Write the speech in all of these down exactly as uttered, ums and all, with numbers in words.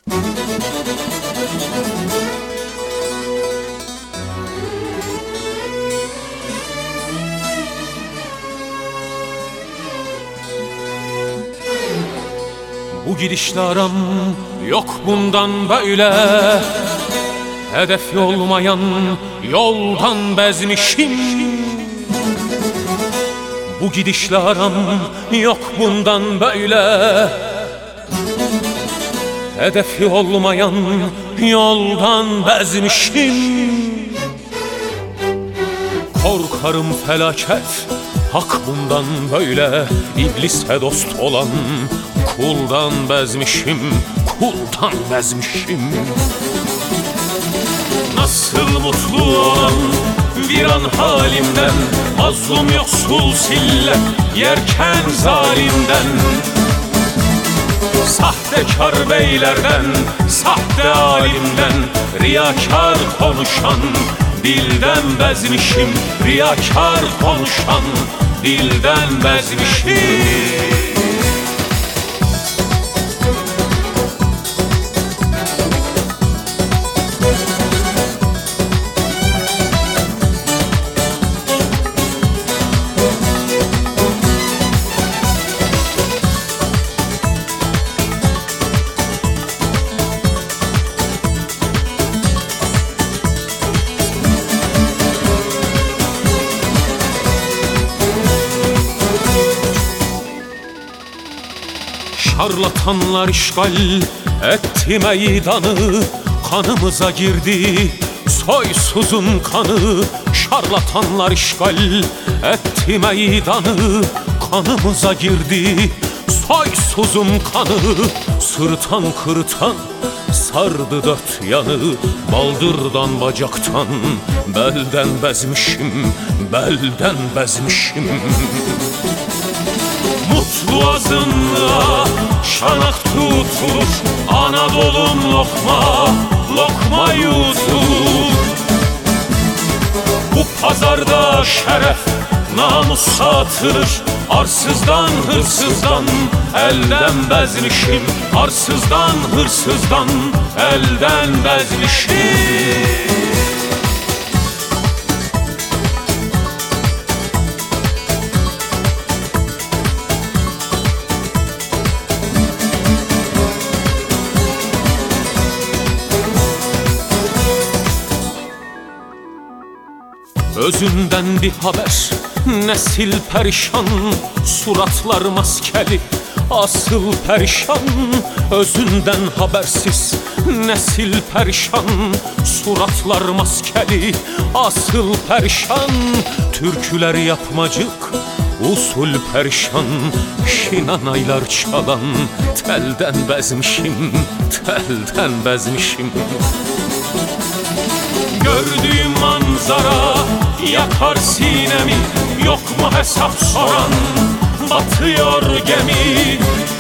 Bu gidişle aram yok bundan böyle, hedefi olmayan yoldan bezmişim. Bu gidişle aram yok bundan böyle, hedefi olmayan yoldan bezmişim. Korkarım felaket, hak bundan böyle, iblise dost olan kuldan bezmişim, kuldan bezmişim. Nasıl mutlu olan bir an halimden, mazlum yoksul sille yerken zalimden, sahtekar beylerden, sahte alimden, riyakar konuşan dilden bezmişim, riyakar konuşan dilden bezmişim. Şarlatanlar işgal etti meydanı, kanımıza girdi soysuzun kanı. Şarlatanlar işgal etti meydanı, kanımıza girdi soysuzun kanı. Sırtan kırtan sardı dört yanı, baldırdan bacaktan belden bezmişim, belden bezmişim. Mutlu azınlığa şanak tutulur, Anadolu'm lokma, lokma yutur. Bu pazarda şeref, namus satılır, arsızdan hırsızdan elden bezmişim, arsızdan hırsızdan elden bezmişim. Özünden bir haber, nesil perişan, suratlar maskeli, asıl perişan. Özünden habersiz, nesil perişan, suratlar maskeli, asıl perişan. Türküler yapmacık, usul perişan, şinanaylar çalan telden bezmişim, telden bezmişim. Gördüğüm manzara yakar sinemi, yok mu hesap soran, batıyor gemi.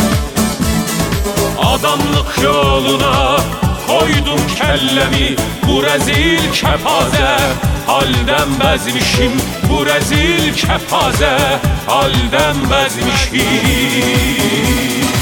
Adamlık yoluna koydum kellemi, bu rezil kepaze halden bezmişim, bu rezil kepaze halden bezmişim.